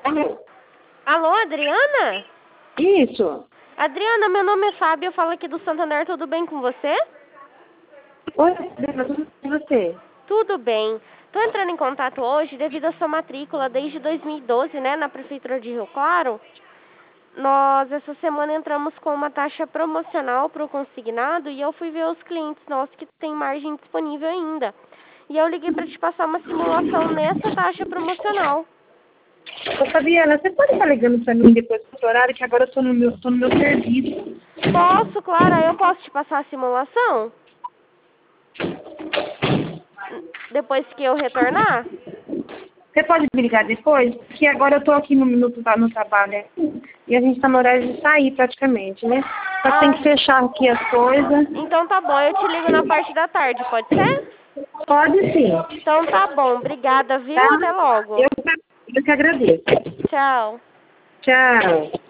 Alô? Alô, Adriana? Isso. Adriana, meu nome é Fábio, eu falo aqui do Santander, tudo bem com você? Oi, Adriana, tudo bem com você? Tudo bem. Estou entrando em contato hoje devido à sua matrícula desde 2012, né, na Prefeitura de Rio Claro. Nós, essa semana, entramos com uma taxa promocional para o consignado e eu fui ver os clientes nossos que têm margem disponível ainda. E eu liguei para te passar uma simulação nessa taxa promocional. Ô, Fabiana, você pode estar ligando para mim depois do horário, que agora eu tô no meu serviço. Posso, claro, eu posso te passar a simulação? Depois que eu retornar? Você pode me ligar depois? Porque agora eu tô aqui no trabalho e a gente tá no horário de sair praticamente, né? Só que tem que fechar aqui as coisas. Então tá bom, eu te ligo na parte da tarde, pode ser? Pode sim, Então tá bom, obrigada, tá? viu? Até logo. Eu que agradeço. Tchau. Tchau.